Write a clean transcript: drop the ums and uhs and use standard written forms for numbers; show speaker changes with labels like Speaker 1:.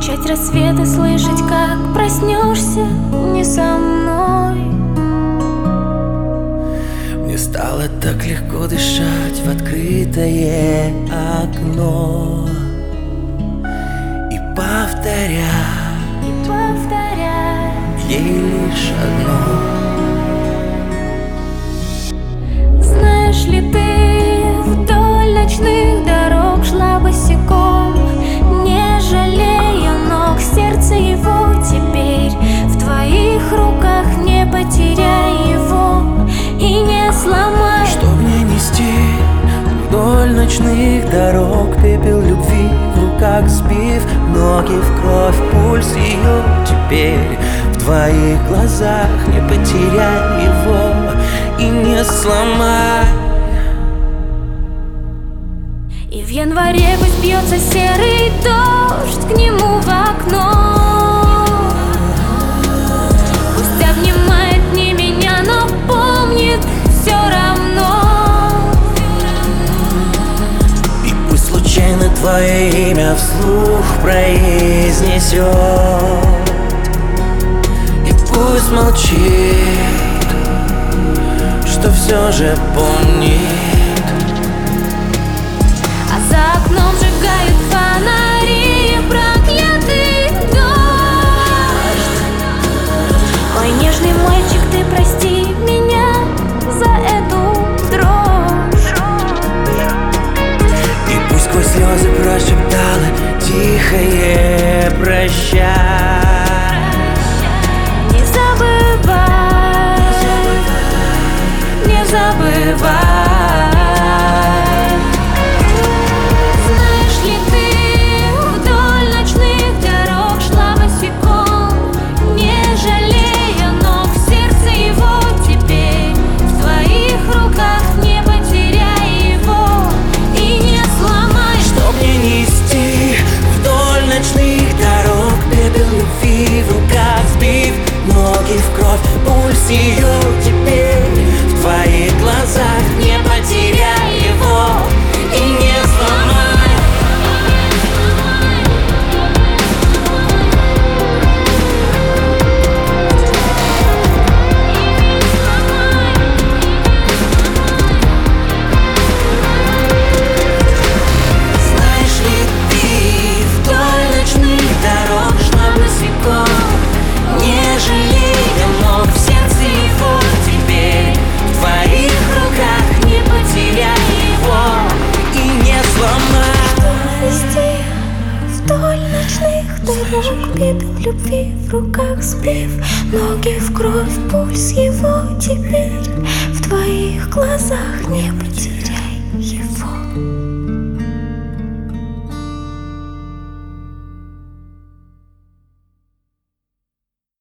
Speaker 1: Встречать рассветы, слышать, как проснешься не со мной.
Speaker 2: Мне стало так легко дышать в открытое окно и повторять ей лишь одно.
Speaker 1: Знаешь ли ты, вдоль ночных дорог шла босиком, не жалея ног, сердце его теперь в твоих руках. Не потеряй его и не сломай.
Speaker 2: Что мне нести вдоль ночных дорог, пепел любви в руках сбив, ноги в кровь, пульс ее теперь в твоих глазах. Не потеряй его и не сломай.
Speaker 1: И в январе пусть бьется серый дождь к нему в окно, пусть обнимает не меня, но помнит все равно.
Speaker 2: И пусть случайно твое имя вслух произнесет, и пусть молчит, что все же помнит.
Speaker 1: А за окном сжигают фонари, проклятый дождь. Мой нежный мальчик, ты прости меня за эту дрожь.
Speaker 2: И пусть сквозь слезы прошептала тихое прощай.
Speaker 1: Не забывай, не забывай.
Speaker 2: В кровь, пульс ее теперь в твоих глазах. Не потеряй его и не сломай. Знаешь ли ты, вдоль ночных дорог шла босиком, не жалея ног, в сердце его теперь в твоих руках. Не потеряй его и не сломай.
Speaker 1: Вести вдоль ночных дорог, пепел любви в руках сбив, ноги в кровь, пульс его теперь в твоих глазах. Не потеряй его.